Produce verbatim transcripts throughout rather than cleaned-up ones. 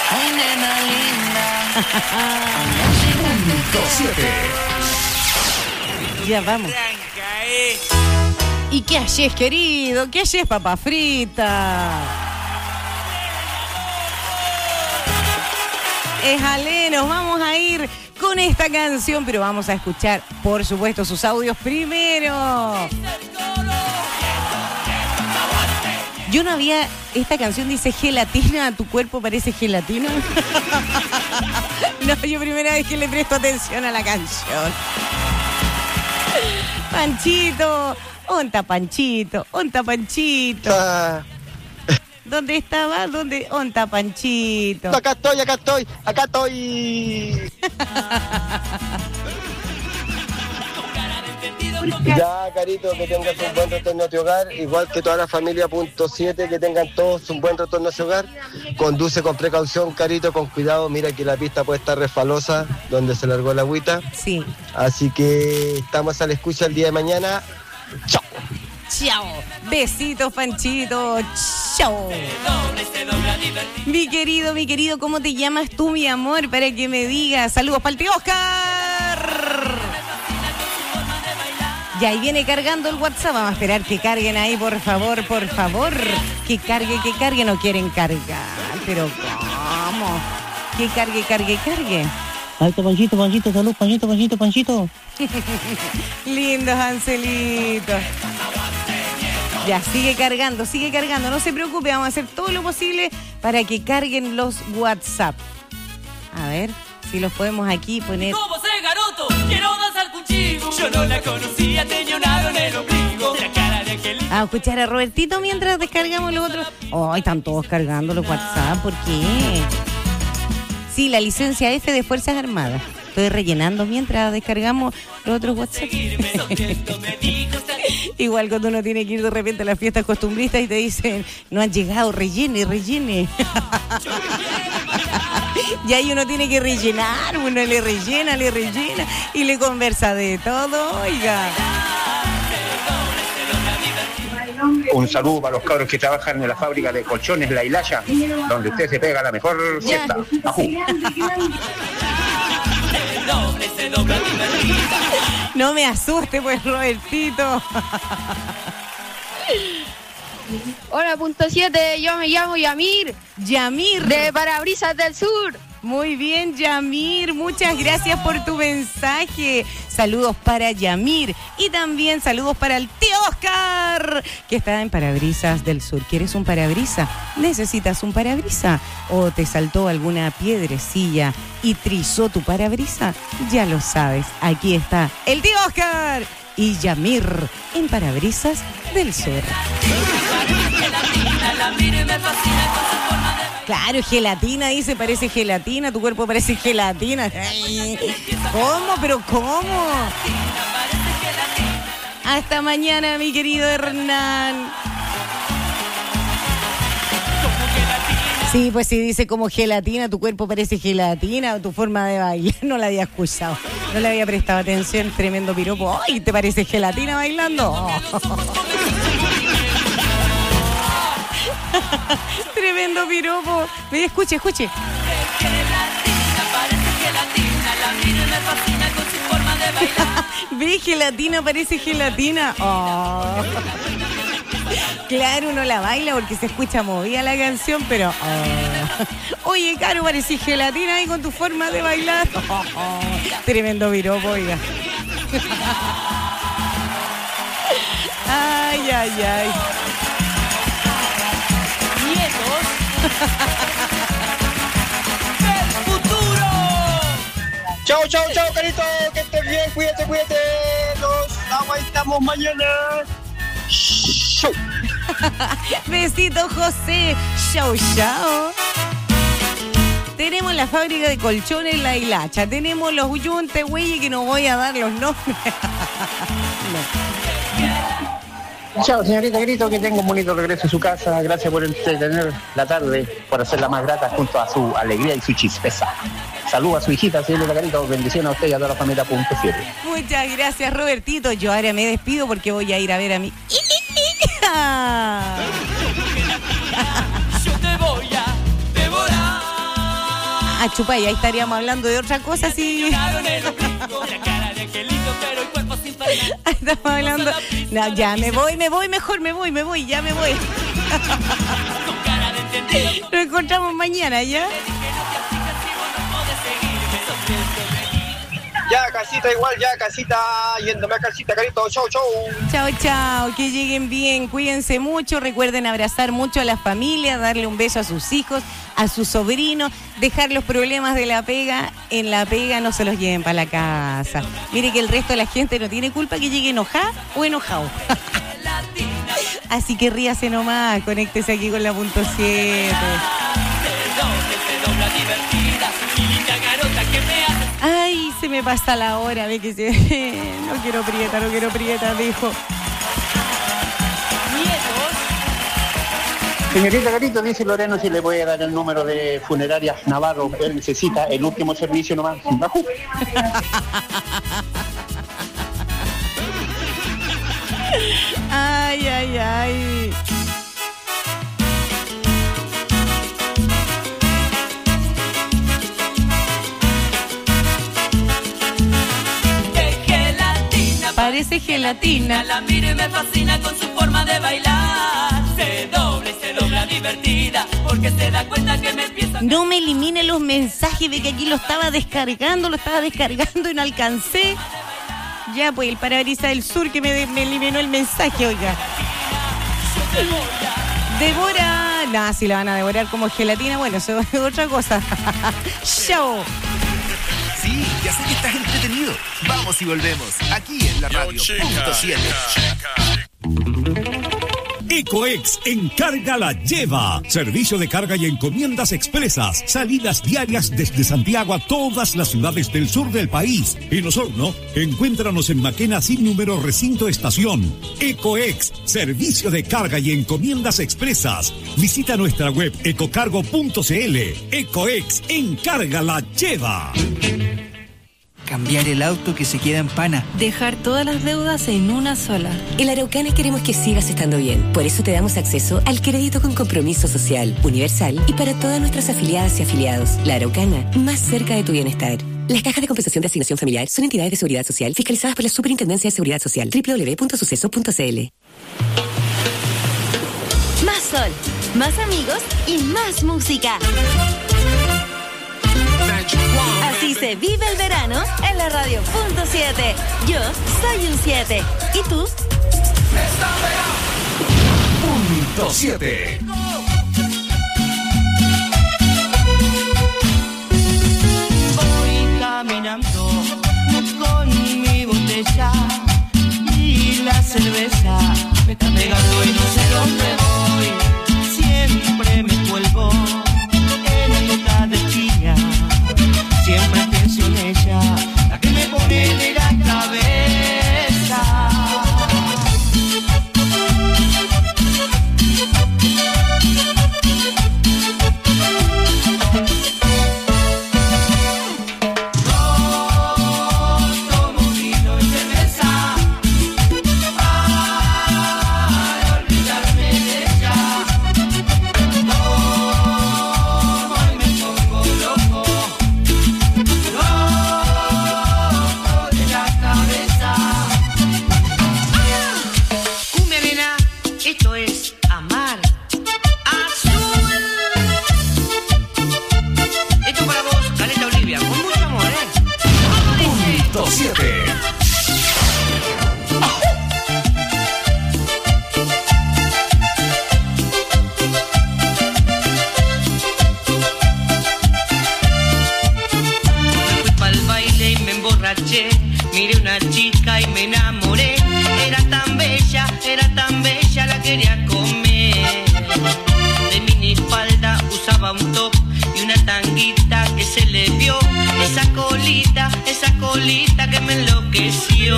Ay, nena linda. Punto siete. Ya vamos. ¿Y qué haces, querido? ¿Qué haces, papa frita? Éjale, nos vamos a ir con esta canción, pero vamos a escuchar, por supuesto, sus audios primero. Yo no había... Esta canción dice gelatina, tu cuerpo parece gelatina. No, yo primera vez que le presto atención a la canción. Panchito, onta Panchito, onta Panchito. Ah. ¿Dónde estaba? ¿Dónde? Onta Panchito. Acá estoy, acá estoy, acá estoy. Ya, Carito, que tengas un buen retorno a tu hogar, igual que toda la familia punto siete, que tengan todos un buen retorno a su hogar. Conduce con precaución, Carito, con cuidado. Mira que la pista puede estar resfalosa, donde se largó la agüita. Sí. Así que estamos a la escucha el día de mañana. Chao. Chao. Besitos, Panchito. Chao. Mi querido, mi querido, ¿cómo te llamas tú, mi amor? Para que me digas. Saludos para el tío Oscar. Ya, ahí viene cargando el WhatsApp. Vamos a esperar que carguen ahí, por favor, por favor. Que cargue, que cargue. No quieren cargar. Pero ¿cómo? Que cargue, cargue, cargue. Alto, Panchito, Panchito, salud, Panchito, Panchito, Panchito. Lindos Angelitos. Ya, sigue cargando, sigue cargando. No se preocupe, vamos a hacer todo lo posible para que carguen los WhatsApp. A ver si los podemos aquí poner. ¿Cómo se garoto? Quiero danzar contigo. Yo no la conocía, tenía un aro en el ombligo. La cara de aquel... A escuchar a Robertito mientras descargamos los otros. Ay, oh, están todos cargando los WhatsApp. ¿Por qué? Sí, la licencia F de Fuerzas Armadas. Estoy rellenando mientras descargamos los otros WhatsApp. Igual cuando uno tiene que ir de repente a las fiestas costumbristas y te dicen, no han llegado, rellene, rellene. Y ahí uno tiene que rellenar, uno le rellena, le rellena y le conversa de todo, oiga. Un saludo para los cabros que trabajan en la fábrica de colchones La Hilaya, donde usted se pega la mejor siesta. Ajú. No me asuste, pues, Robertito. Hola, punto siete, yo me llamo Yamir. Yamir. De Parabrisas del Sur. Muy bien, Yamir, muchas gracias por tu mensaje. Saludos para Yamir y también saludos para el tío Oscar, que está en Parabrisas del Sur. ¿Quieres un parabrisa? ¿Necesitas un parabrisa? ¿O te saltó alguna piedrecilla y trizó tu parabrisa? Ya lo sabes, aquí está el tío Oscar y Yamir en Parabrisas del Sur. Claro, gelatina, dice, parece gelatina, tu cuerpo parece gelatina. Ay, ¿cómo? ¿Pero cómo? Hasta mañana, mi querido Hernán. Sí, pues sí, dice como gelatina, tu cuerpo parece gelatina, tu forma de bailar, no la había escuchado, no le había prestado atención, tremendo piropo. ¡Ay, te parece gelatina bailando! Oh. Tremendo piropo. Me escuche, escuche. Ve, gelatina, parece gelatina. Oh. Claro, uno la baila porque se escucha movida la canción, pero... Oh. Oye, Caro, parece gelatina ahí con tu forma de bailar. Oh, oh. Tremendo piropo, oiga. Ay, ay, ay. ¡El futuro! Chao, chao, chao, Carito, que estés bien, cuídate, cuídate. Nos aguantamos mañana. Chau. Besito, José. Chau, chau. Tenemos la fábrica de colchones La Hilacha. Tenemos los yuntes, güey, que no voy a dar los nombres. No. Chao, señorita Grito, que tenga un bonito regreso a su casa. Gracias por entretener la tarde, por hacerla más grata junto a su alegría y su chispeza. Saludos a su hijita, señorita Grito. Bendiciones a usted y a toda la familia punto siete. Muchas gracias, Robertito. Yo ahora me despido porque voy a ir a ver a mi hija. Yo te voy a devorar. a chupar y ahí estaríamos hablando de otra cosa, sí. Estamos hablando. No, ya me voy, me voy, mejor me voy, me voy, ya me voy. Nos encontramos mañana, ¿ya? Ya, casita, igual, ya, casita, yéndome a casita, carito, chau, chau. Chao, chao, que lleguen bien, cuídense mucho, recuerden abrazar mucho a la familia, darle un beso a sus hijos, a sus sobrinos, dejar los problemas de la pega, en la pega no se los lleven para la casa. Mire que el resto de la gente no tiene culpa que llegue enojada o enojado. Así que ríase nomás, conéctese aquí con la punto siete. Ay, se me pasa la hora, ve que se... No quiero prieta, no quiero prieta, dijo. Señorita Carito, dice Loreno si le voy a dar el número de funerarias Navarro. Él necesita el último servicio nomás. Bajú. Ay, ay, ay. Parece gelatina. La miro y me fascina con su forma de bailar. Se dobla y se dobla divertida porque se da cuenta que me empieza. No me elimine los mensajes de que aquí lo estaba descargando, lo estaba descargando y no alcancé. Ya, pues el parabrisas del sur que me, me eliminó el mensaje, oiga. Devora. Nada, si la van a devorar como gelatina, bueno, eso es otra cosa. Chao. Sí, ya sé que estás entretenido. Vamos y volvemos. Aquí en la radio. Punto siete. Ecoex Encarga la Lleva. Servicio de carga y encomiendas expresas. Salidas diarias desde Santiago a todas las ciudades del sur del país. En Osorno, encuéntranos en Maquena sin número recinto estación. Ecoex, servicio de carga y encomiendas expresas. Visita nuestra web ecocargo punto cl. Ecoex Encarga la Lleva. Cambiar el auto que se queda en pana. Dejar todas las deudas en una sola. En la Araucana queremos que sigas estando bien. Por eso te damos acceso al crédito con compromiso social, universal y para todas nuestras afiliadas y afiliados. La Araucana, más cerca de tu bienestar. Las cajas de compensación de asignación familiar son entidades de seguridad social fiscalizadas por la Superintendencia de Seguridad Social. doble u doble u doble u punto suceso punto cl. Más sol, más amigos y más música. Así se vive el verano en la radio punto siete. Yo soy un siete. ¿Y tú? Punto siete. Voy caminando con mi botella y la cerveza me está pegando y no sé dónde voy. Siempre me vuelvo en esta destilla. Siempre pienso en ella, la que me pone de la cabeza. Miré una chica y me enamoré. Era tan bella, era tan bella, la quería comer. De minifalda usaba un top y una tanguita que se le vio. Esa colita, esa colita que me enloqueció.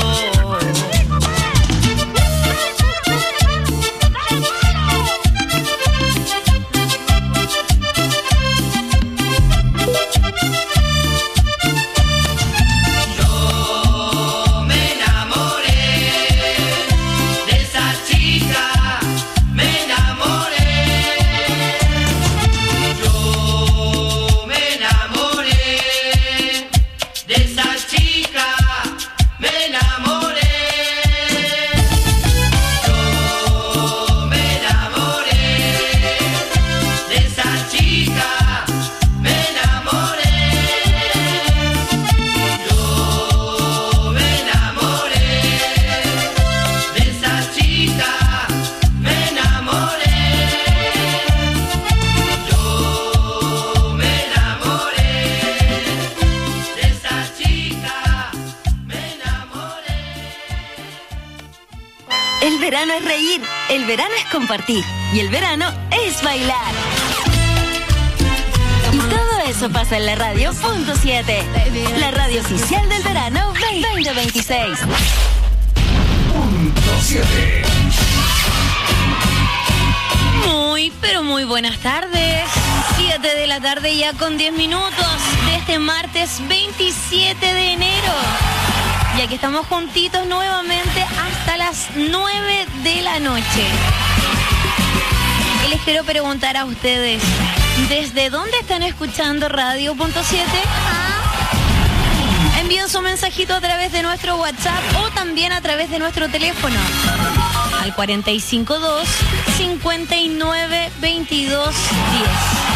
Enamoré. chica me enamoré. Yo me enamoré. De esa chica me enamoré. Yo me enamoré. De esa chica me enamoré. El verano es reír, el verano es compartir y el verano es bailar. Y todo eso pasa en la radio punto siete, la radio oficial del verano veinte veintiséis. Punto siete. Muy, pero muy buenas tardes. siete de la tarde ya con diez minutos de este martes veintisiete de enero. Y aquí estamos juntitos nuevamente hasta las nueve de la noche. Y les quiero preguntar a ustedes, ¿desde dónde están escuchando radio punto siete? ¿Ah? Envíen su mensajito a través de nuestro WhatsApp o también a través de nuestro teléfono al cuatro cinco dos, cinco nueve, veintidós diez.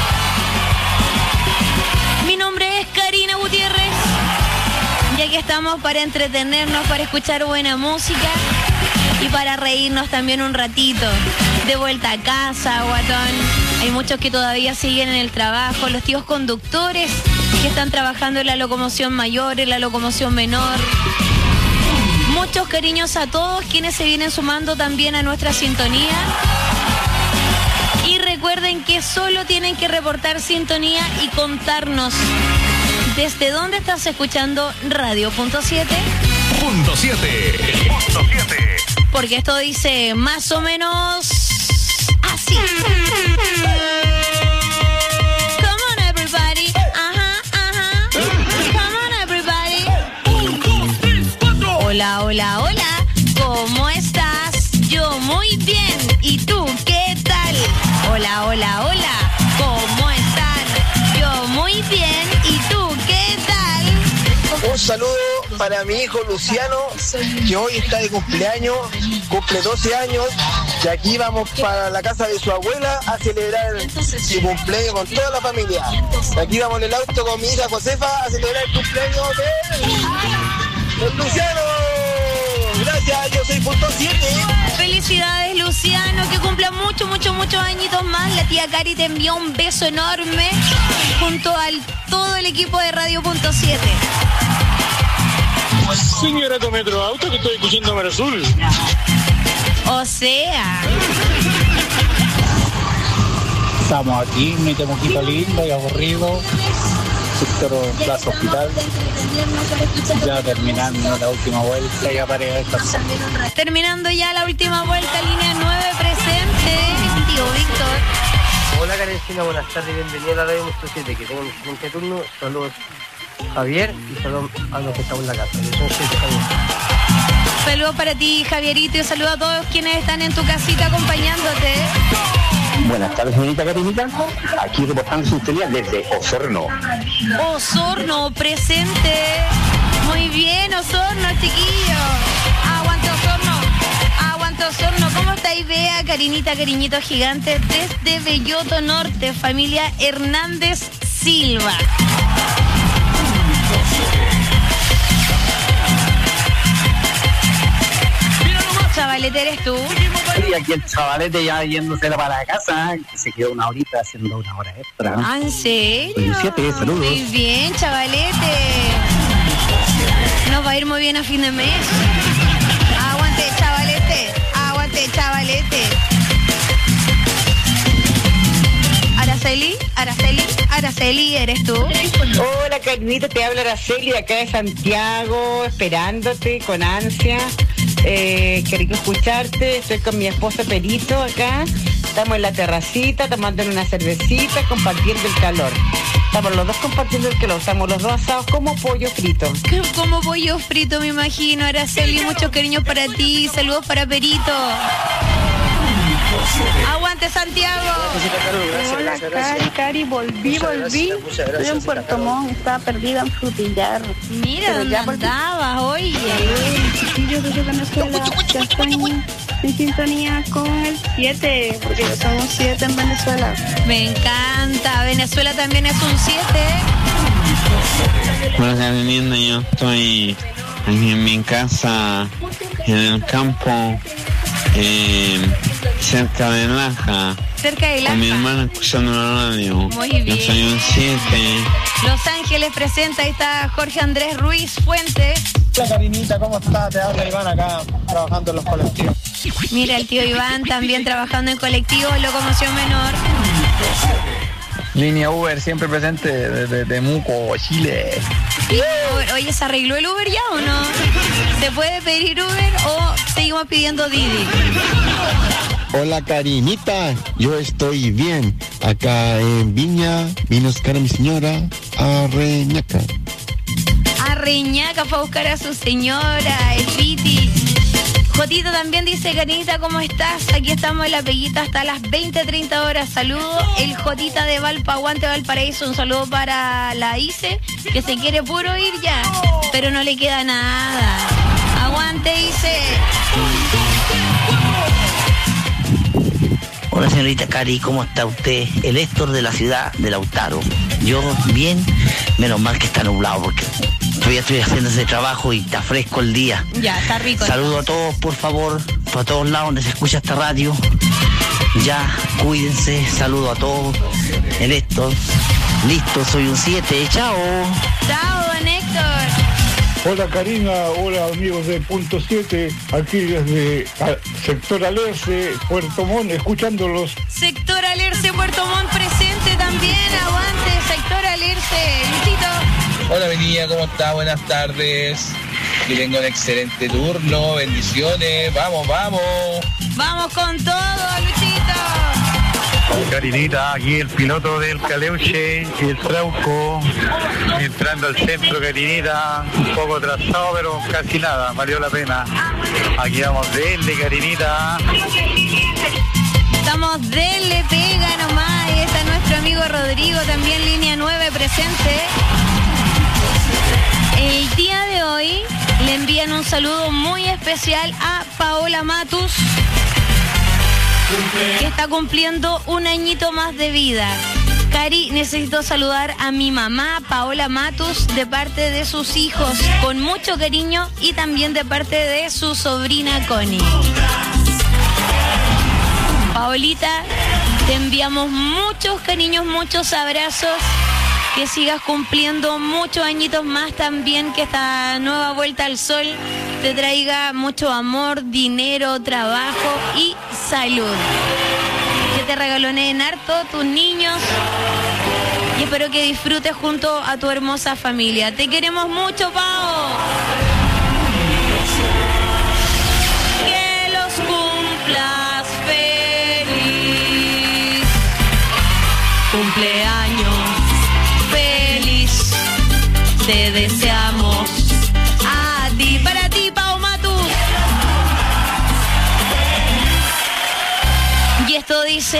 Mi nombre es Karina Gutiérrez. Y aquí estamos para entretenernos, para escuchar buena música y para reírnos también un ratito. De vuelta a casa, guatón. Hay muchos que todavía siguen en el trabajo, los tíos conductores que están trabajando en la locomoción mayor, en la locomoción menor. Muchos cariños a todos quienes se vienen sumando también a nuestra sintonía. Y recuerden que solo tienen que reportar sintonía y contarnos ¿desde dónde estás escuchando radio punto siete? Punto siete. Punto siete. Porque esto dice más o menos así. Come on everybody. Ajá, ajá. Come on everybody. Un, dos, tres, cuatro. Hola, hola, hola. ¿Cómo estás? Yo muy bien. ¿Y tú qué tal? Hola, hola, hola. ¿Cómo están? Yo muy bien. ¿Y tú qué tal? Un saludo para mi hijo Luciano, que hoy está de cumpleaños, cumple doce años, y aquí vamos para la casa de su abuela a celebrar su cumpleaños con toda la familia. Aquí vamos en el auto con mi hija Josefa a celebrar el cumpleaños de, de Luciano. Gracias, yo soy punto siete. Felicidades, Luciano, que cumpla muchos, muchos, muchos añitos más. La tía Cari te envió un beso enorme junto a todo el equipo de radio punto siete. Señora Cometro Auto, que estoy escuchando Mar Azul. O sea... Estamos aquí, mi temuquito lindo y aburrido. Sector Plaza Hospital. Ya terminando la última vuelta, ya para descansar. Terminando ya la última vuelta, línea nueve presente. Tío Víctor. Hola Karencina, buenas tardes, bienvenida a la radio punto siete. Que tengo mi siguiente turno. Saludos Javier y saludos a los que estamos en la casa. Saludos para ti, Javierito, y saludos a todos quienes están en tu casita acompañándote. Buenas tardes, señorita Carinita. Aquí reportando su historia desde Osorno. Osorno, presente. Muy bien, Osorno, chiquillo. Aguante Osorno. Aguante Osorno. ¿Cómo estáis, Bea, Karinita, cariñito gigante? Desde Belloto Norte, familia Hernández Silva. Chavalete, ¿eres tú? Y aquí el chavalete ya yéndose para la casa, que se quedó una horita haciendo una hora extra. ¿Ah, en serio? veintisiete, saludos. Muy bien, chavalete. Nos va a ir muy bien a fin de mes. Aguante, chavalete. Aguante, chavalete. Araceli, Araceli, Araceli, ¿eres tú? Hola, Carnita, te habla Araceli acá de Santiago, esperándote con ansia. Eh, qué rico escucharte. Estoy con mi esposo Perito acá. Estamos en la terracita, tomando una cervecita, compartiendo el calor. Estamos los dos compartiendo el calor. Estamos los dos asados como pollo frito. Como pollo frito, me imagino. Araceli, muchos cariños para ti. Saludos para Perito. Aguante, Santiago. Hola, Cari, Cari, volví, volví. Estoy en Puerto Montt, estaba perdida en Frutillar. Mira, ¿dónde andabas? Oye. Chiquillos de Venezuela, ya están en sintonía con el siete, porque somos siete en Venezuela. Me encanta. Venezuela también es un siete. Bueno, Carolina, yo estoy aquí en mi casa, en el campo, eh, cerca de Laja. Cerca de Laja. Con mi hermana escuchando la radio. Muy bien. Yo soy un siete. Los Ángeles presenta, ahí está Jorge Andrés Ruiz Fuentes. Hola Karinita, ¿cómo estás? Te habla Iván acá, trabajando en los colectivos. Mira, el tío Iván también trabajando en colectivos, locomoción menor. Línea Uber siempre presente desde Temuco, Chile. Uber, oye, ¿se arregló el Uber ya o no? ¿Se puede pedir Uber o seguimos pidiendo Didi? Hola Karinita, yo estoy bien. Acá en Viña, vino a buscar a mi señora, a Reñaca. A Reñaca fue a buscar a su señora, el Piti. Jotito también dice, Karinita, ¿cómo estás? Aquí estamos en La Peguita hasta las veinte, treinta horas. Saludo, el Jotita de Valpa, aguante Valparaíso. Un saludo para la Ice, que se quiere puro ir ya, pero no le queda nada. Aguante, Ice. Hola señorita Cari, ¿cómo está usted? El Héctor de la ciudad de Lautaro. Yo bien, menos mal que está nublado porque todavía estoy haciendo ese trabajo y está fresco el día. Ya, está rico. Saludo a todos, por favor, por todos lados donde se escucha esta radio. Ya, cuídense, saludo a todos. El Héctor, listo, soy un siete, chao. Chao, don Héctor. Hola Karina, hola amigos de Punto siete, aquí desde Sector Alerce, Puerto Montt, escuchándolos. Sector Alerce, Puerto Montt presente también, aguante, Sector Alerce, Luchito. Hola mi niña, ¿cómo está? Buenas tardes. Que tenga un excelente turno, bendiciones, vamos, vamos. Vamos con todo, Luchito. Karinita, aquí el piloto del Caleuche y el Trauco, entrando al centro, Karinita, un poco atrasado, pero casi nada, valió la pena. Aquí vamos, denle, Karinita. Estamos, denle, pega nomás, y está nuestro amigo Rodrigo, también línea nueve presente. El día de hoy le envían un saludo muy especial a Paola Matus, que está cumpliendo un añito más de vida. Cari, necesito saludar a mi mamá, Paola Matus, de parte de sus hijos, con mucho cariño, y también de parte de su sobrina Connie. Paolita, te enviamos muchos cariños, muchos abrazos, que sigas cumpliendo muchos añitos más también, que esta nueva vuelta al sol te traiga mucho amor, dinero, trabajo y salud. Que te regaloneen harto tus niños y espero que disfrutes junto a tu hermosa familia. Te queremos mucho, Pao. Que los cumplas feliz. Cumpleaños feliz. Te deseamos a ti, para ti, Pao Matus. Y esto dice: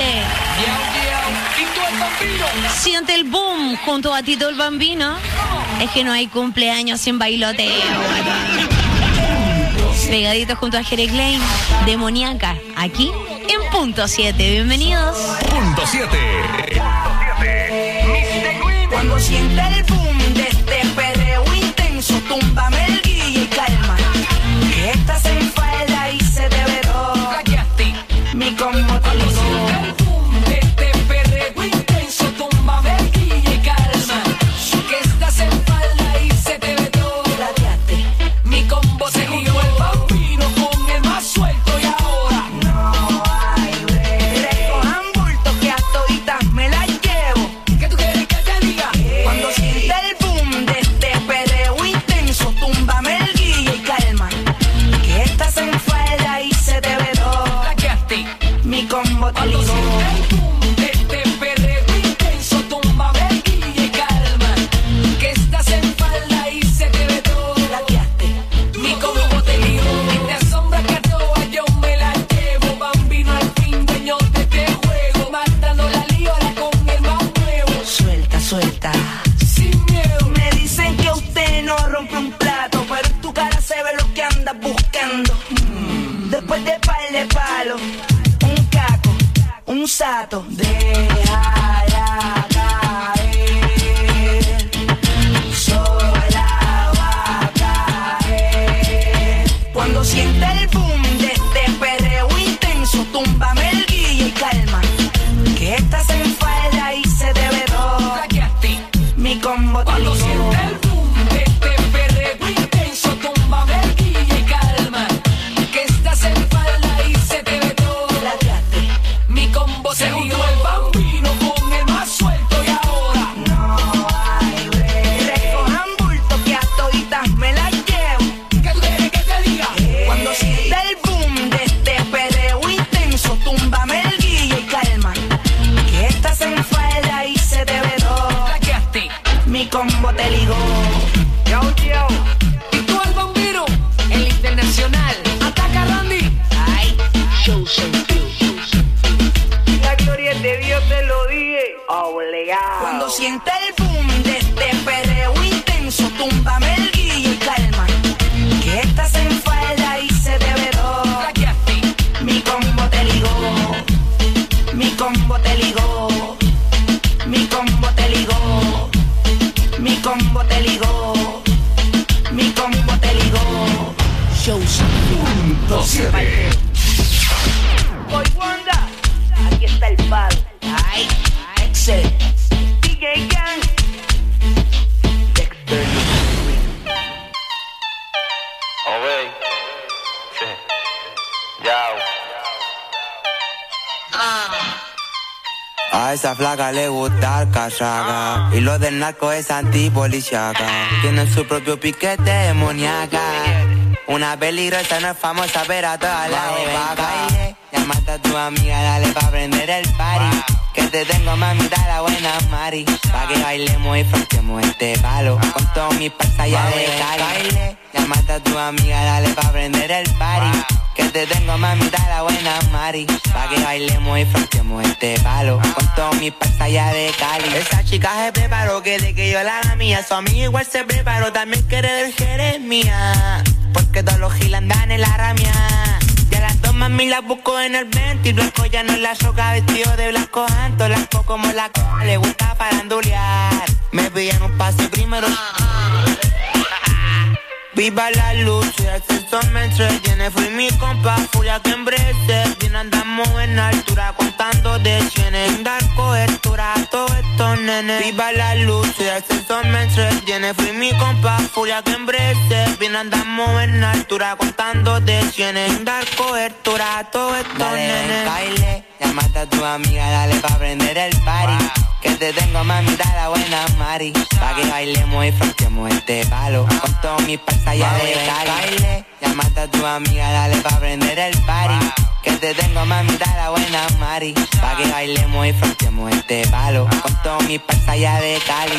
siente el boom junto a Tito el Bambino. Es que no hay cumpleaños sin bailoteo. Pegaditos junto a Jere Klein, Demoníaca, aquí en Punto siete. Bienvenidos. Punto siete. Cuando siente el boom de este perreo intenso, túmbame el guille y calma, que estás en falda y se te ve todo. Mi combo te lo el boom de este perreo intenso, túmbame el guille y calma, que estás en falda y se te ve todo. Mi combo se lió el bambino con el más suelto y ahora no hay break. Recojan bultos que a toditas me las llevo. ¿Qué tú quieres que te diga? Cuando siente el boom de este perreo intenso, túmbame el guille y calma, que estás en falda y se te ve todo. Mi combo te ligó. De este perreo intenso, túmbame el guille y calma, que estás en falda y se te ve todo. Mi combo te ligó. Y te asombra que a todas yo me la llevo. Bambino al fin, dueño de este juego, matando la líola con el más nuevo. Suelta, suelta, sin miedo. Me dicen que usted no rompe un plato, pero en tu cara se ve lo que andas buscando. Mm. Después de par de insensato. Déjala caer, sola va a caer. Cuando sienta el boom de este perreo intenso, túmbame el guille y calma, que estás en falda y se te ve todo. Mi combo te Cuando ligó. sienta el boom de este perreo intenso, túmbame el guille y calma, que estás en falda y se te ve todo. Mi combo se juntó el bambino con el más suelto y ahora no hay break. Recojan bulto que a toditas me las llevo. ¿Qué tú quieres que te diga? Cuando sienta el boom de este perreo intenso, túmbame el guille y calma, que estás en falda y se te ve todo. Mi combo te ligó. Yo, yo. Y tú el bambino, el internacional. Ataca Randy. Ay, show sentido. La gloria de Dios te lo dije. Obligado. Cuando sienta el boom de este perreo intenso, túmbame el guille y calma, que estás en falda y se te ve todo. Mi combo te ligó. Mi combo te ligó. Mi combo te ligó. Mi combo te ligó. Mi combo te ligó. Show Punto siete. Boy Wanda, aquí está el palo. Ay, Excel, D J Gang, Dexter. Ok. Sí. Yao. A esa flaca le gusta el cachaca, y lo del narco es antipoliciaca. Tienen su propio piquete demoníaca. Una peligrosa no es famosa, pero a todas las de vaca. Llámate a tu amiga, dale pa' prender el party, que te tengo mamita la buena Mari, pa' que bailemos y frontemos este palo con todos mis pasas ya de Cali. Llámate a tu amiga, dale pa' prender el party, que te tengo mamita la buena Mari, pa' que bailemos y frontemos este palo con todos mis pasas ya de Cali. Esa chica se preparó, que de que yo la haga mía, su amiga igual se preparó, también quiere del Jerez mía, porque todos los giles andan en la ramia. Ya las dos mami las busco en el veinte, y luego ya no la choca vestido de blanco anto. Las co como la c***, le gusta farandulear, me pillan un pase primero. Viva la luz, y el sensor me entretiene. Fui mi compa, furia que embrece. Bien andamos en altura, contando de cienes. Sin dar cobertura a todos estos nenes. Viva la luz, y el sensor me entretiene. Fui mi compa, furia que embrece. Bien andamos en altura, contando de cienes. Sin dar cobertura a todos estos dale, nenes. Baile, llámate a tu amiga, dale pa' prender el party, que te tengo mamita la buena Mari, pa' que bailemos y frontemos este palo con todos mis pasas ya de Cali. Baile, llámate a tu amiga, dale pa' prender el party, que te tengo mamita la buena Mari, pa' que bailemos y frontemos este palo con todos mis pasas ya de Cali.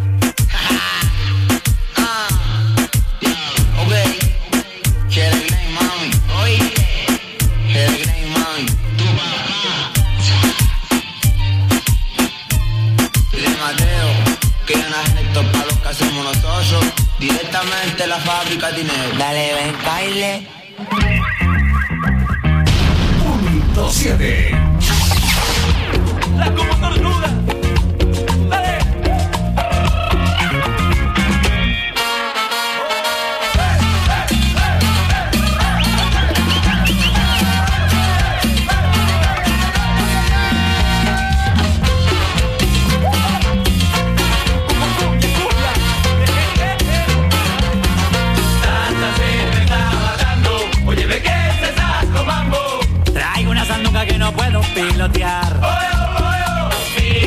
Ok. Quiere Grey Mami. Oye. Quiere Grey Mami. Tu papá. Pide Mateo. Que ganas estos palos que hacemos nosotros. Directamente la fábrica dinero. Dale, ven, baile. Punto siete. La como tortuga. Dale. Traigo una sanduca que no puedo pilotear.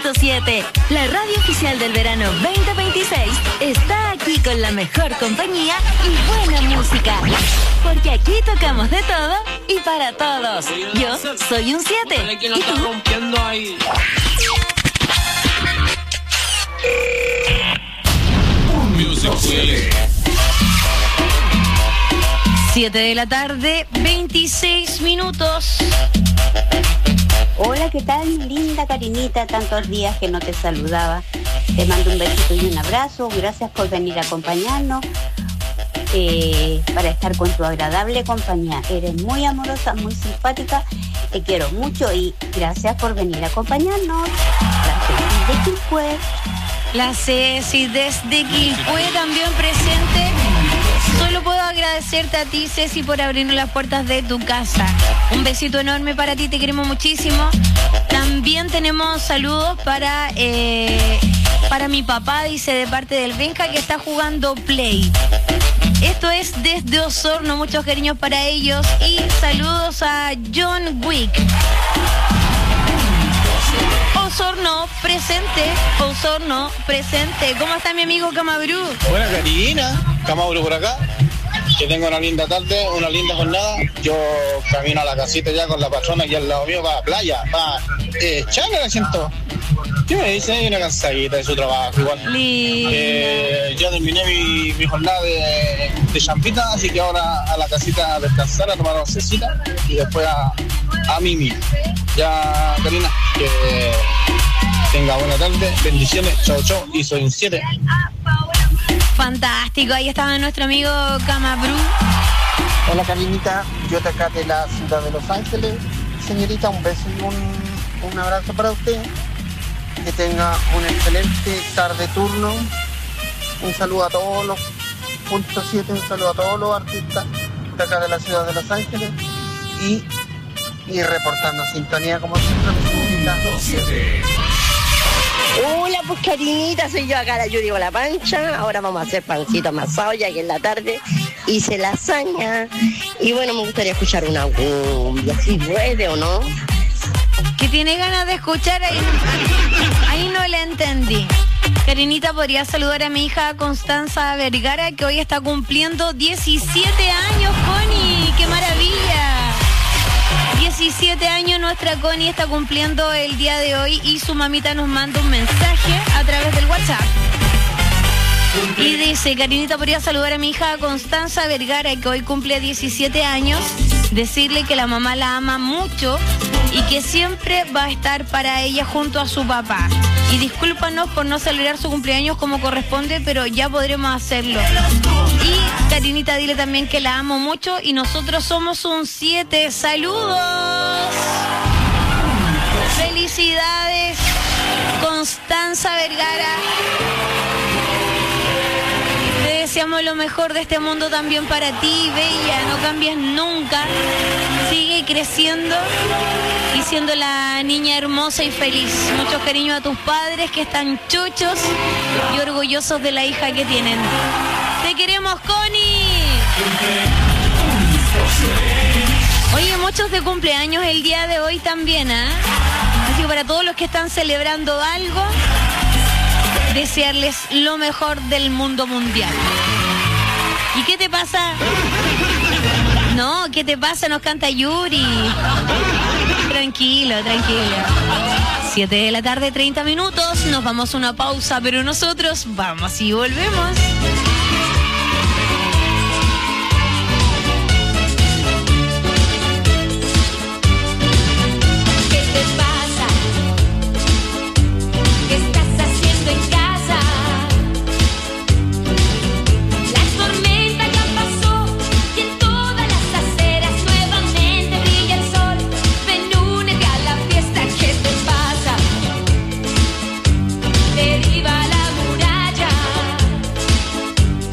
punto siete, la radio oficial del verano veinte veintiséis, está aquí con la mejor compañía y buena música. Porque aquí tocamos de todo y para todos. Yo soy un siete. ¿Y tú? siete de la tarde, veintiséis minutos. Hola, ¿qué tal, mi linda Karinita? Tantos días que no te saludaba. Te mando un besito y un abrazo. Gracias por venir a acompañarnos, eh, para estar con tu agradable compañía. Eres muy amorosa, muy simpática. Te quiero mucho y gracias por venir a acompañarnos. Gracias desde Quilpué. La Ceci desde Quilpué también presente. Solo puedo agradecerte a ti, Ceci, por abrirnos las puertas de tu casa. Un besito enorme para ti, te queremos muchísimo. También tenemos saludos para, eh, para mi papá, dice, de parte del Benja, que está jugando Play. Esto es desde Osorno, muchos cariños para ellos. Y saludos a John Wick. Osorno presente, Osorno presente. ¿Cómo está mi amigo Camabru? Buena Karina, Camabru por acá. Que tenga una linda tarde, una linda jornada. Yo camino a la casita ya con la patrona aquí al lado mío para la playa, para eh, echarle el asiento. ¿Qué me dice? Hay una cansadita de su trabajo igual. Eh, ya terminé mi, mi jornada de, de champita, así que ahora a la casita a descansar, a tomar una cecita y después a, a mimir. Ya, Karina, que tenga buena tarde, bendiciones, chao, chao, y soy un siete. Fantástico, ahí estaba nuestro amigo Camabru. Hola, Karinita, yo de acá de la ciudad de Los Ángeles. Señorita, un beso y un, un abrazo para usted. Que tenga un excelente tarde turno. Un saludo a todos los punto siete, un saludo a todos los artistas de acá de la ciudad de Los Ángeles. Y, y reportando sintonía como siempre. Hola, pues Karinita, soy yo acá, la Yuri La Pancha. Ahora vamos a hacer pancito amasado ya que en la tarde hice lasaña. Y bueno, me gustaría escuchar una cumbia, si puede o no. Que tiene ganas de escuchar, ahí, ahí no la entendí. Karinita, ¿podría saludar a mi hija Constanza Vergara, que hoy está cumpliendo diecisiete años, Connie? ¡Qué maravilla! diecisiete años nuestra Connie está cumpliendo el día de hoy y su mamita nos manda un mensaje a través del WhatsApp. Y dice, Karinita, ¿podría saludar a mi hija Constanza Vergara, que hoy cumple diecisiete años? Decirle que la mamá la ama mucho y que siempre va a estar para ella junto a su papá. Y discúlpanos por no celebrar su cumpleaños como corresponde, pero ya podremos hacerlo. Y Karinita, dile también que la amo mucho y nosotros somos un siete. ¡Saludos! ¡Felicidades, Constanza Vergara! Te deseamos lo mejor de este mundo también para ti, bella. No cambies nunca. Sigue creciendo y siendo la niña hermosa y feliz. Muchos cariños a tus padres que están chochos y orgullosos de la hija que tienen. ¡Te queremos, Connie! Oye, muchos de cumpleaños el día de hoy también, ¿ah? ¿eh? Así que para todos los que están celebrando algo, desearles lo mejor del mundo mundial. ¿Y qué te pasa? No, ¿qué te pasa? Nos canta Yuri. Tranquilo, tranquilo. siete de la tarde, treinta minutos. Nos vamos a una pausa, pero nosotros vamos y volvemos. Derriba la muralla.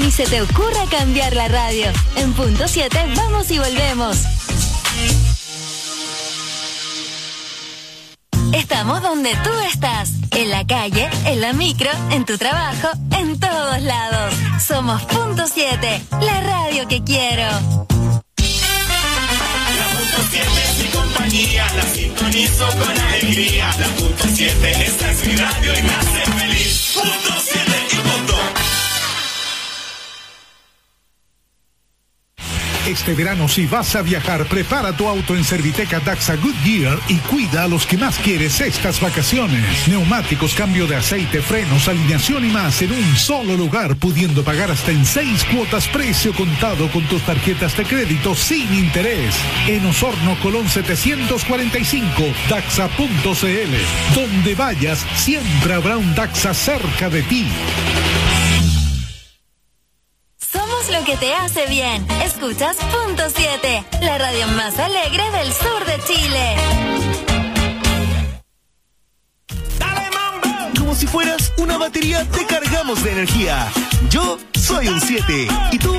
Ni se te ocurra cambiar la radio. En punto siete vamos y volvemos. Estamos donde tú estás. En la calle, en la micro, en tu trabajo, en todos lados. Somos punto siete, la radio que quiero. La punto siete es mi compañía, la sintonizo con alegría. La punto siete, esta es mi radio y me hace feliz. Punto siete y punto. Este verano, si vas a viajar, prepara tu auto en Serviteca Daxa Goodyear y cuida a los que más quieres estas vacaciones. Neumáticos, cambio de aceite, frenos, alineación y más en un solo lugar, pudiendo pagar hasta en seis cuotas precio contado con tus tarjetas de crédito sin interés. En Osorno, Colón setecientos cuarenta y cinco, daxa punto c l. Donde vayas, siempre habrá un Daxa cerca de ti. Somos lo que te hace bien. Escuchas punto siete, la radio más alegre del sur de Chile. Como si fueras una batería, te cargamos de energía. Yo soy un siete. ¿Y tú?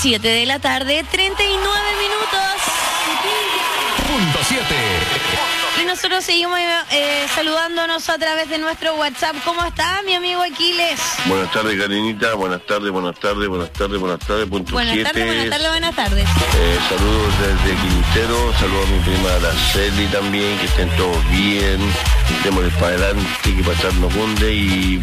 siete de la tarde, treinta y nueve minutos. Punto siete. Y nosotros seguimos eh, saludándonos a través de nuestro WhatsApp. ¿Cómo está mi amigo Aquiles? Buenas tardes, Karinita. Buenas tardes, buenas tardes, buenas tardes, buenas tardes. Punto Buenas siete. tardes, buenas tardes, buenas tardes. Eh, saludos desde Quintero, saludos a mi prima Araceli también, que estén todos bien, démosles para adelante, que pasar no cunde y...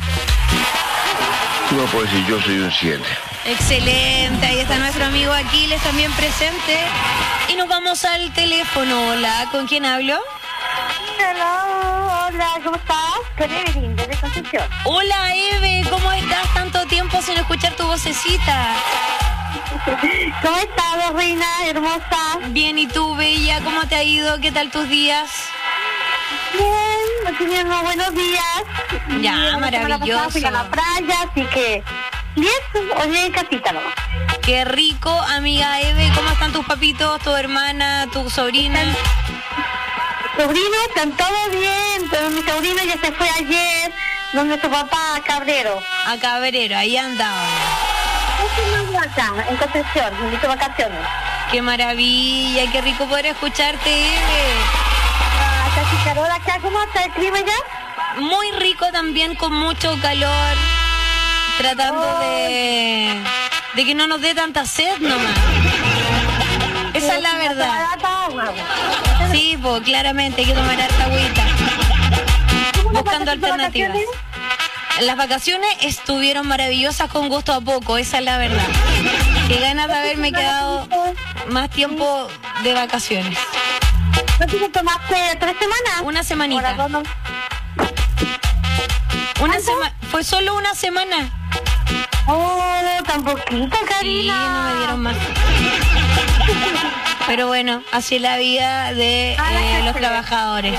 No puedo decir, yo soy un siete. Excelente, ahí está nuestro amigo Aquiles también presente. Y nos vamos al teléfono. Hola, ¿con quién hablo? Hola, hola, ¿cómo estás? Con Evelyn, desde Concepción. Hola, Eve, ¿cómo estás? Tanto tiempo sin escuchar tu vocecita. ¿Cómo estás, reina hermosa? Bien, ¿y tú, bella? ¿Cómo te ha ido? ¿Qué tal tus días? Bien, teniendo buenos días. Ya, bien, maravilloso. Fui a la playa, así que bien, hoy en casita nomás. Qué rico, amiga Eve. ¿Cómo están tus papitos, tu hermana, tu sobrina? Sobrino, están todos bien, pero mi sobrino ya se fue ayer, donde su papá, a Cabrero. A Cabrero, ahí andaba. Acá, en Concepción, en mis vacaciones. Qué maravilla, qué rico poder escucharte, Eve. Ah, casi calor acá, ¿cómo está el clima ya? Muy rico también, con mucho calor, tratando oh. de, de que no nos dé tanta sed nomás. Esa es la verdad. Sí, pues claramente hay que tomar harta agüita. Buscando alternativas. Las vacaciones estuvieron maravillosas, con gusto a poco, esa es la verdad. Qué ganas de haberme quedado más tiempo de vacaciones. ¿No te tomaste tres semanas? Una semanita. Una semana. Fue solo una semana. Oh, tan poquito, Karina. Sí, no me dieron más. Pero bueno, así es la vida de eh, los trabajadores.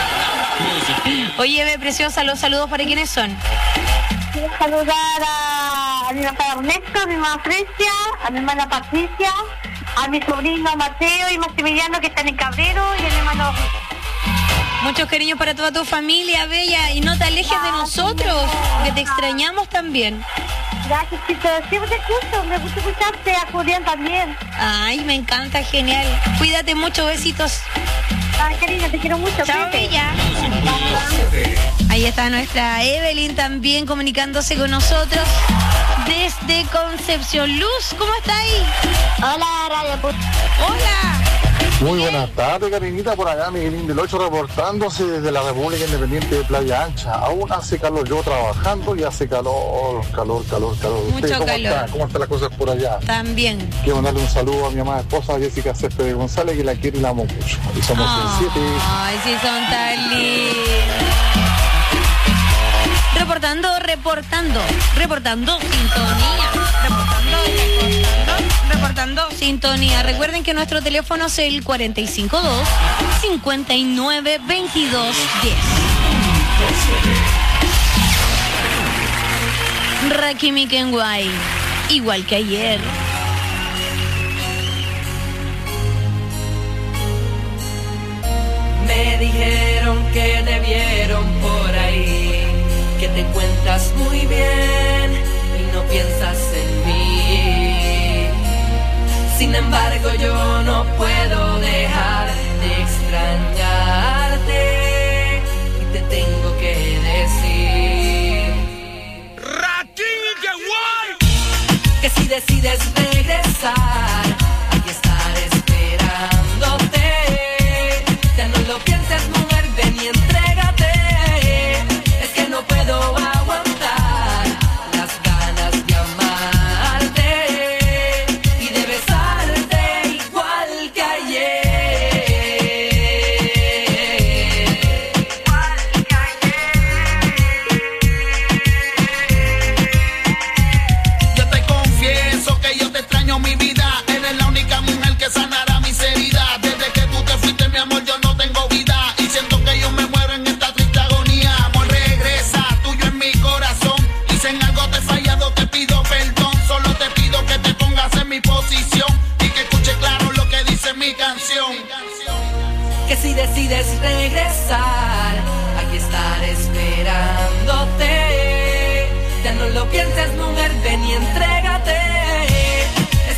Oye, Eve, preciosa, los saludos para quiénes son. Quiero saludar a, a mi papá Ernesto, a mi mamá Frecia, a mi hermana Patricia, a mi sobrino Mateo y Maximiliano, que están en Cabrero, y a mi hermano. Muchos cariños para toda tu familia, bella, y no te alejes de nosotros, que te extrañamos también. Gracias, chicos. Siempre te escucho, me gusta escucharte, a Julián también. Ay, me encanta, genial. Cuídate mucho, besitos. Ay, cariño, te quiero mucho. Chao, bella. Ahí está nuestra Evelyn también comunicándose con nosotros desde Concepción. Luz, ¿cómo está ahí? Hola, Radio Put. Hola. Muy buenas tardes, Karinita, por acá Miguelín del ocho reportándose desde la República Independiente de Playa Ancha. Aún hace calor, yo trabajando y hace calor, calor, calor, calor. Mucho ¿Cómo calor. está? ¿Cómo están las cosas por allá? También. Quiero mandarle un saludo a mi amada esposa Jessica Céspedes González, que la quiere y la amo mucho. Y somos oh, el siete. Ay, sí, son tan lindos. Reportando, reportando, reportando sintonía. Reportando, reportando, reportando sintonía. Recuerden que nuestro teléfono es el cuatro cinco dos, cinco nueve, veintidós, diez. Rakimi Kenway, igual que ayer. Me dijeron que te vieron por ahí, que te cuentas muy bien y no piensas en mí. Sin embargo, yo no puedo dejar de extrañarte y te tengo que decir que si decides regresar, aquí estaré esperándote. Ya no lo pienses, mujer, ven y entrégate. Es que no puedo aguantar las ganas de amarte y de besarte igual que ayer. Igual que ayer. Yo te confieso que yo te extraño, mi vida. Eres la única mujer que sanará mis heridas. Desde que tú te fuiste, mi amor, yo no tengo vida y siento que yo me muero en esta triste agonía. Amor, regresa, tuyo en mi corazón. Y si en algo te he fallado, te pido perdón. Solo te pido que te pongas en mi posición y que escuche claro lo que dice mi canción. Que si decides regresar, aquí estaré esperándote. Ya no lo pienses, mujer, ven y entrégate. Es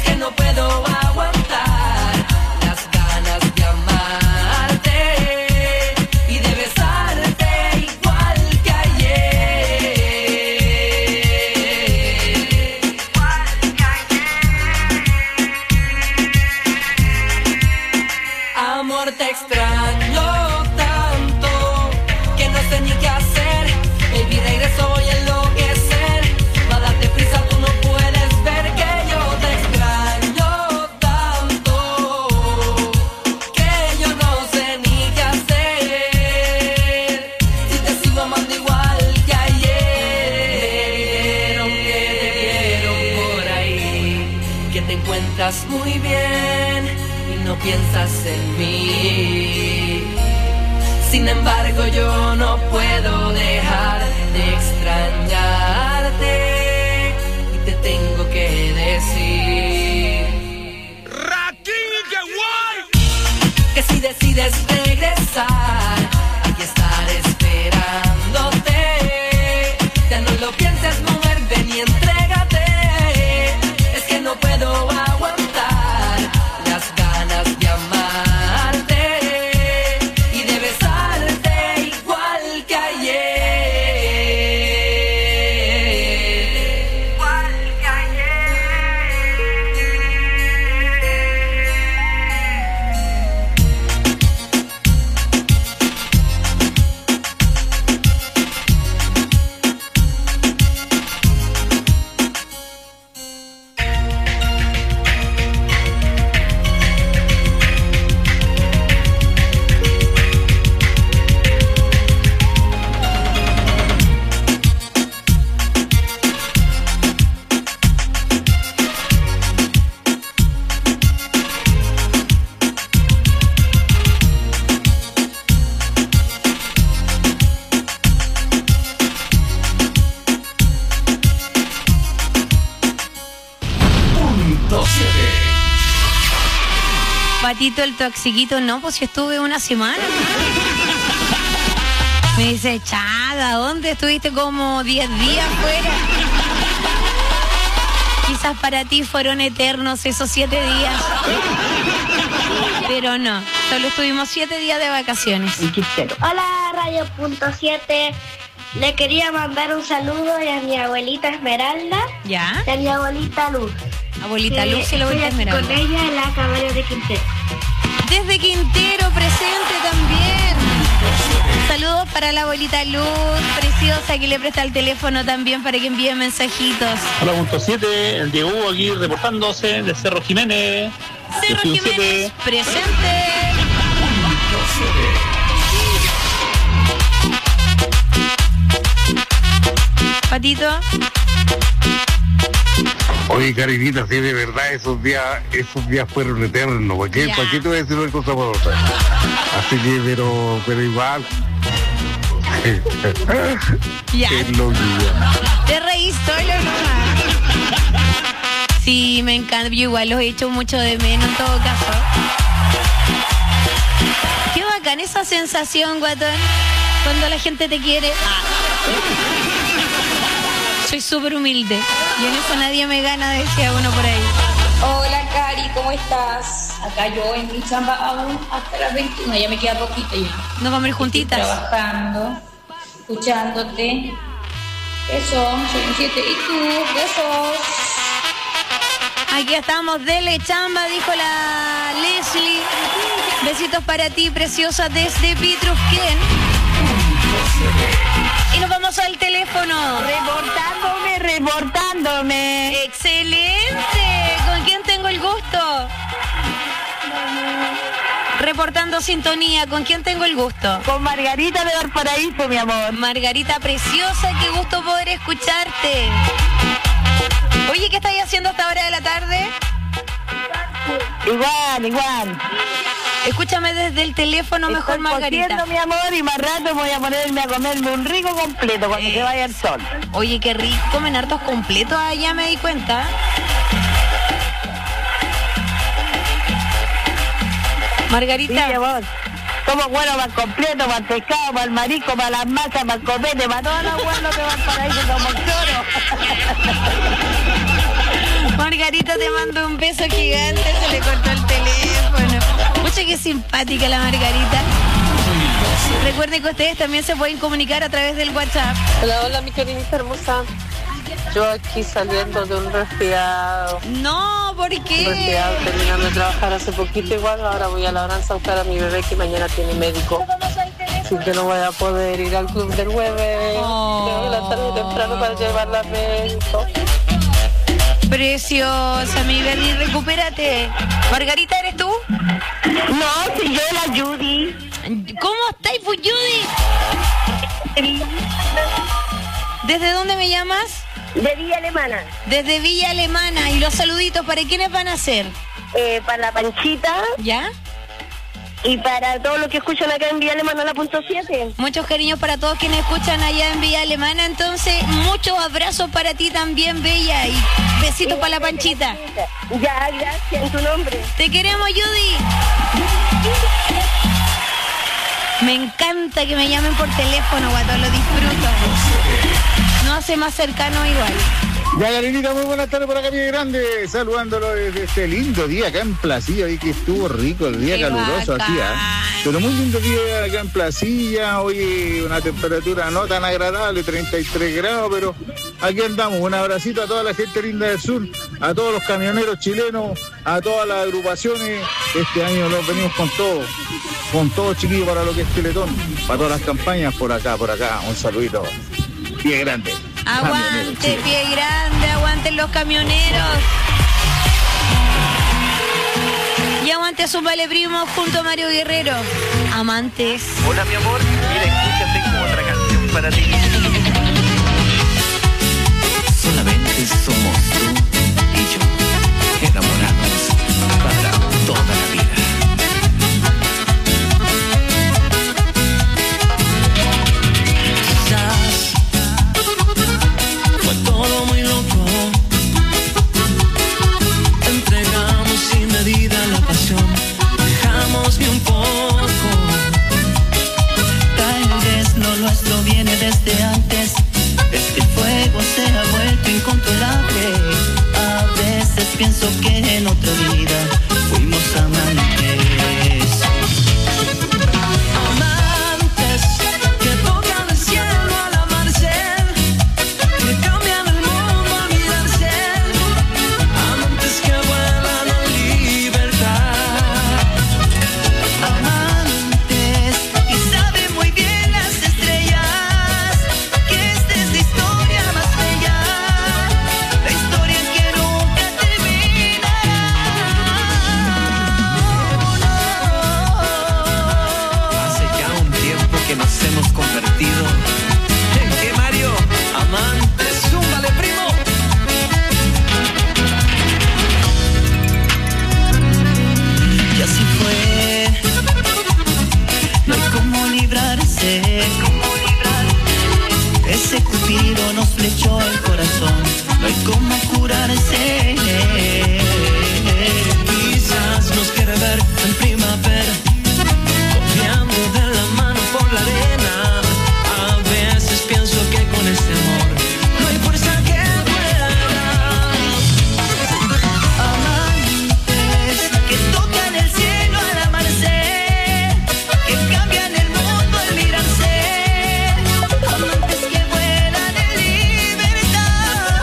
estás muy bien y no piensas en mí. Sin embargo, yo no puedo dejar de extrañarte y te tengo que decir que si decides regresar, aquí estaré esperándote. Ya no lo pienses, mujer, ven y entrégate. Es que no puedo aguantar las ganas de amarte y de besarte igual que ayer. Igual que Patito el toxiquito, no, pues yo estuve una semana. Me dice, Chaga, ¿dónde estuviste? Como diez días fuera. Quizás para ti fueron eternos esos siete días. Pero no, solo estuvimos siete días de vacaciones. Hola, Radio Punto siete. Le quería mandar un saludo a mi abuelita Esmeralda. ¿Ya? Y a mi abuelita Luz. Abuelita Luz y la abuelita estoy Esmeralda. con ella en la Caballo de Quintero. Desde Quintero, presente también. Saludos para la abuelita Luz, preciosa, que le presta el teléfono también para que envíe mensajitos. Hola, punto siete, el Diego Hugo aquí reportándose de Cerro Jiménez. Cerro Yo soy un Jiménez, siete. presente. Patito. Oye, Karinita, si de verdad esos días, esos días fueron eternos, ¿para qué, Ya. ¿para qué te voy a decir una cosa por otra? Así que, pero, pero igual. Ya. Es lo que ya. Te reís solo nomás. Sí, me encanta. Yo igual los he hecho mucho de menos en todo caso. Qué bacán esa sensación, guatón. Cuando la gente te quiere. Ah. Soy súper humilde. Y en eso nadie me gana, decía uno por ahí. Hola Cari, ¿cómo estás? Acá yo en mi chamba aún hasta las veintiuna, ya me queda poquito ya. Nos vamos a ir juntitas. Estoy trabajando, escuchándote. Eso, soy un siete. ¿Y tú? Besos. Aquí estamos, dele chamba, dijo la Leslie. Besitos para ti, preciosa, desde Pitrufquén. Y nos vamos al teléfono. Reportándome, reportándome. ¡Excelente! ¿Con quién tengo el gusto? Reportando sintonía, ¿con quién tengo el gusto? Con Margarita de Valparaíso, mi amor. Margarita preciosa, qué gusto poder escucharte. Oye, ¿qué estáis haciendo a esta hora de la tarde? Igual, igual. Escúchame desde el teléfono mejor, Estoy Margarita. cociendo, mi amor, y más rato voy a ponerme a comerme un rico completo cuando Eh. se vaya el sol. Oye, qué rico, comen hartos completos allá, me di cuenta. Margarita. Sí, mi amor. Como bueno para el completo, para el pescado, para el marisco, para las masas, para el copete, para todos los buenos que van para ahí como choro. Margarita, te mando un beso gigante, se le cortó el teléfono. Mucha que simpática la Margarita. Recuerden que ustedes también se pueden comunicar a través del WhatsApp. Hola, hola, mi queridita hermosa. Yo aquí saliendo de un resfriado. No, ¿por qué? Un resfriado, terminando de trabajar hace poquito igual. Ahora voy a la Labranza a buscar a mi bebé que mañana tiene médico. Así que no voy a poder ir al club del jueves. Oh. Tengo que levantarme temprano para llevarla al médico. Preciosa, mi Berly, recupérate. Margarita, ¿eres tú? No, si yo la Judy. ¿Cómo estáis, pues, Judy? ¿Desde dónde me llamas? De Villa Alemana. Desde Villa Alemana. ¿Y los saluditos para quiénes van a ser? Eh, para la Panchita. ¿Ya? Y para todos los que escuchan acá en Villa Alemana, la punto siete. Muchos cariños para todos quienes escuchan allá en Villa Alemana. Entonces, muchos abrazos para ti también, Bella. Y besitos para la Panchita. Ya, gracias, en tu nombre. Te queremos, Judy. Me encanta que me llamen por teléfono, guatón, lo disfruto. No hace más cercano igual. Ya, Karinita, muy buenas tardes por acá, Pie Grande, saludándolo desde este lindo día acá en Placilla, vi que estuvo rico el día, qué caluroso aquí, ¿eh? Pero muy lindo día acá en Placilla, hoy una temperatura no tan agradable, treinta y tres grados, pero aquí andamos. Un abracito a toda la gente linda del sur, a todos los camioneros chilenos, a todas las agrupaciones. Este año lo venimos con todo, con todo, chiquillos, para lo que es Teletón, para todas las campañas por acá, por acá. Un saludito, Pie Grande. Aguante, Pie Grande, aguanten los camioneros. Y aguante a su vale primo junto a Mario Guerrero. Amantes. Hola, mi amor. Mira, escúchate como otra canción para ti. Solamente somos tú y yo, enamorados para toda la vida. Todo muy loco, entregamos sin medida la pasión, dejamos ni un poco. Tal vez lo nuestro viene desde antes, este fuego se ha vuelto incontrolable. A veces pienso que en otra vida fuimos amantes. Amantes que tocan el cielo al amanecer, que cambian el mundo al mirarse, amantes que vuelan en libertad. Amantes y saben muy bien las estrellas que esta es la historia más bella, la historia que nunca terminará. Hace ya un tiempo que nos hemos convertido en que, Mario, Amantes, zúmbale, primo. Y así fue, no hay cómo librarse, ese cupido nos flechó el corazón, no hay cómo curarse. Quizás nos quiere ver en primavera, corriendo de la mano por la arena. A veces pienso que con este amor no hay fuerza que pueda. Amantes que tocan el cielo al amanecer, que cambian el mundo al mirarse, amantes que vuelan en libertad.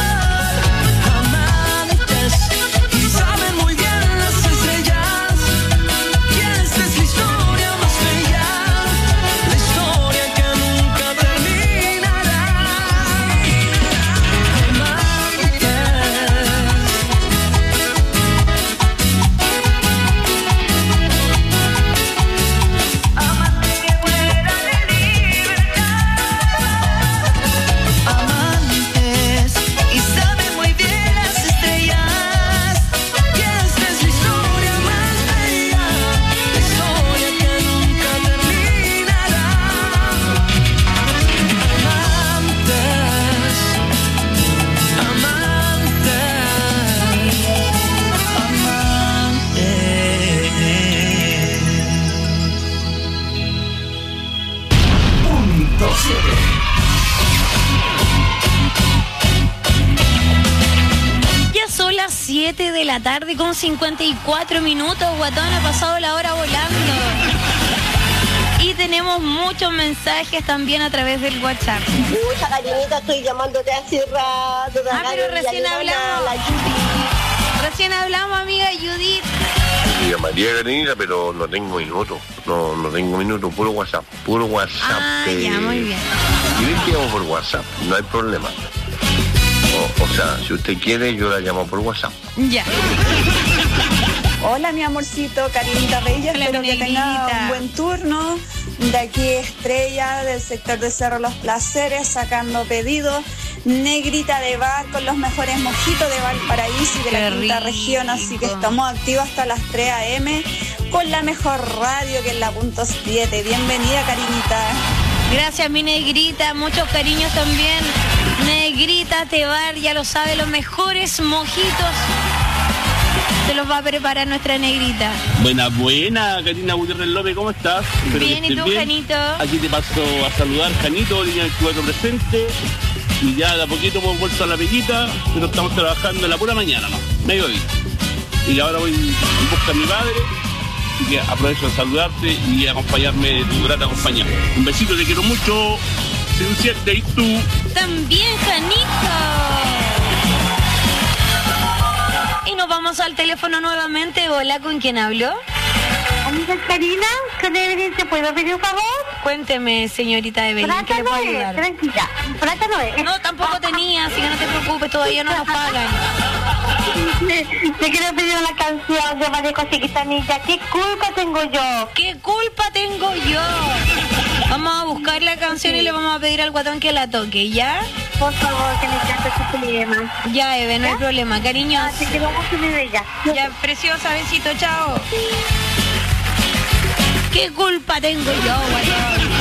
Amantes y saben muy bien las estrellas que esta es la historia más bella, la historia que nunca terminará. Amantes. Amantes y saben muy bien las estrellas Que esta es la historia más bella, la historia que nunca terminará. Amantes, Punto siete. Ya son las siete de la tarde con cincuenta y cuatro minutos, guatón, ha pasado la hora volando. Y tenemos muchos mensajes también a través del WhatsApp. Mucha Karinita, estoy llamándote hace rato. Ah, pero recién hablamos. Recién hablamos, amiga Judith. Me llamaría Karinita, pero no tengo minutos. No, no tengo minutos, puro WhatsApp. Puro WhatsApp. Ah, eh, ya, muy bien. Y ven que llamo por WhatsApp, no hay problema. O, o sea, si usted quiere, yo la llamo por WhatsApp. Ya. Hola, mi amorcito, Karinita Bella, Hola, espero mi que tenga negrita. un buen turno. De aquí Estrella, del sector de Cerro Los Placeres, sacando pedidos. Negrita de bar con los mejores mojitos de Valparaíso y de la quinta región, así que estamos activos hasta las tres a eme con la mejor radio, que es la punto siete. Bienvenida, Karinita. Gracias, mi negrita, muchos cariños también. Negrita Tebar, ya lo sabe, los mejores mojitos se los va a preparar nuestra negrita. Buena, buena, Karina Gutiérrez López, ¿cómo estás? Espero bien, ¿y tú, bien. Janito? Aquí te paso a saludar, Janito, línea veinticuatro presente. Y ya de a poquito hemos vuelto a la peguita, pero estamos trabajando en la pura mañana, ¿no? Mediodía. Y ahora voy en busca de mi padre. Así que aprovecho de saludarte y acompañarme de tu grata compañía. Un besito, te quiero mucho. Soy un siete y tú. También, Janito. Y nos vamos al teléfono nuevamente. Hola, ¿con quién hablo? Amiga Karina, ¿con Evelyn te puedo pedir un favor? Cuénteme, señorita Evelyn, plata ¿qué le puedo no ayudar? Es, tranquila, plata no es. No, tampoco tenía, así que no te preocupes, todavía no nos pagan. Te quiero pedir una canción de María José Quintanilla. ¿Qué culpa tengo yo? ¿Qué culpa tengo yo? Vamos a buscar la canción y le vamos a pedir al guatón que la toque, ¿ya? Por favor, que me encanta su problema. Ya, Eve, no ¿Ya? hay problema, cariños. Ah, te quiero mucho, mi bella. Ya, preciosa, besito, chao. ¿Qué culpa tengo yo, guatón?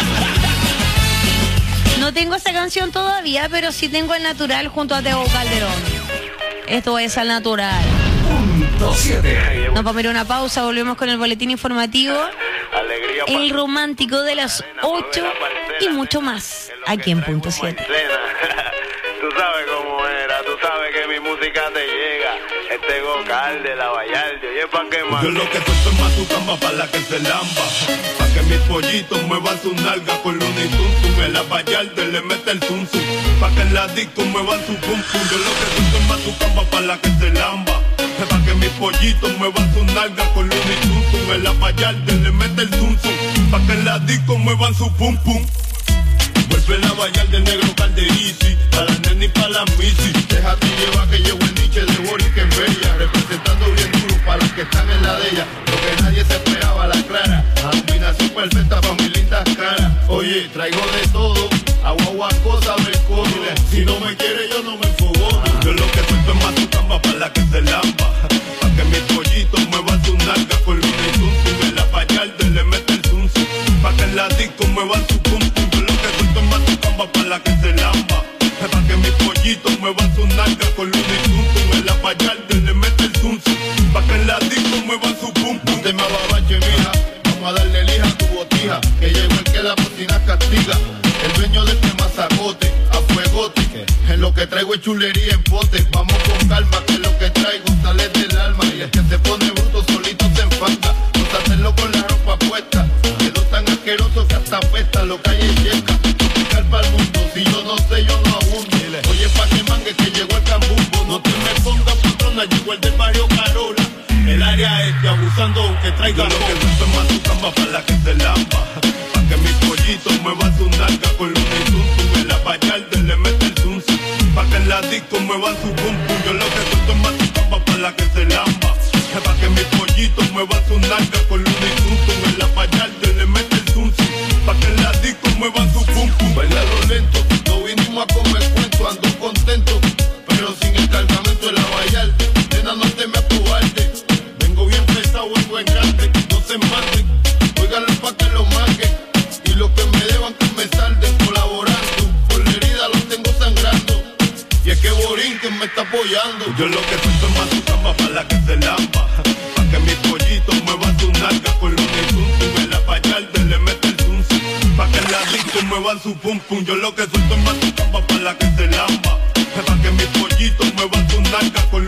No tengo esa canción todavía, pero sí tengo El Natural junto a Tego Calderón. Esto es Al Natural. Punto siete. Nos vamos a ir a una pausa, volvemos con el boletín informativo. Alegría, el romántico de las ocho y mucho más aquí en Punto siete. Tú sabes cómo era, tú sabes que mi música te llega. Este Gocal de la Vallarde, y es pa' que más. Yo lo que suelto es más tu cama para la que se lamba. Pa' que mis pollitos muevan su nalga con Luna y Tum Tum. En la Vallarde le mete el zum zum. Pa' que en la disco muevan su pum pum. Yo lo que suelto es más tu cama para la que se lamba. Pa' que mis pollitos muevan su nalga con Luna y Tum Tum. En la Vallarde le mete el zum zum. Pa' que en la disco muevan su pum pum. Vuelve la Vallarde del negro Calderici, pa' la nena y pa' la misi. Déjate llevar que llegó el niche de Boris que es bella, representando bien duro para los que están en la de ella. Lo que nadie se esperaba, la clara, combinación perfecta pa' mis lindas caras. Oye, traigo de todo, agua, agua, cosa, me come. Si no me quiere yo no me enfogono. Yo lo que suelto es más tu cama pa' la que se lamba. Pa' que mis pollitos muevan su nalga con Luna y Tum Tum. En la Vallarde le mete el zum zum. Pa' que en la disco muevan su pum pum. Pa' la que se lamba, pa' que mis pollitos muevan su nalga con Luna y Tum Tum. En la Vallarde le mete el zum zum. Pa' que en la disco muevan su pum pum. Te me ababache, mija, vamos a darle lija a tu botija. Que llegó el que la cocina castiga. El dueño de este mazacote, a fuegote. En lo que traigo es chulería en pote. Vamos con calma, que lo que traigo sale del alma. Y el que se pone bruto solito se enfanta. No hacerlo con la ropa puesta. Quedó tan asqueroso que hasta apesta. Lo que hay es yeca. Para el mundo, si yo no sé, yo no abundo. Oye, pa' que mangue que llegó el cambumbo. No te me pongas patrona, llegó el del barrio Carola. El área este abusando aunque traiga lo que suelto es más tu cama para la que se lamba. Pa' que mis pollitos muevan su nalga con Luna y Tum Tum. En la Vallarde le mete el zum zum. Pa' que en la disco muevan su pum pum. Yo lo que suelto es más tu cama para la que se lamba. Pa' que mis pollitos muevan su nalga con Luna y Tum Tum. En la Vallarde le mete el zum zum. Pa' que en la disco muevan su pum pum. Bailalo lento, no vinimos a comer cuento. Ando contento, pero sin el cargamento de la Vallarde. Nena, no te me apubarte. Vengo bien pesado, vengo en grande. No se maten, óigalo pa' que lo marquen. Y los que me deban que me salden colaborando. Por la herida los tengo sangrando. Y es que Borinquen me está apoyando. Yo lo que suelto es más tu cama para la que se lamba. Pa' que mis pollitos muevan su nalga con Luna y Tum Tum. En la Vallarde le mete el zum zum. Pa' que en la disco muevan su pum pum. Yo lo que suelto es más tu cama para la que se lamba. Pa' que mis pollitos muevan su nalga con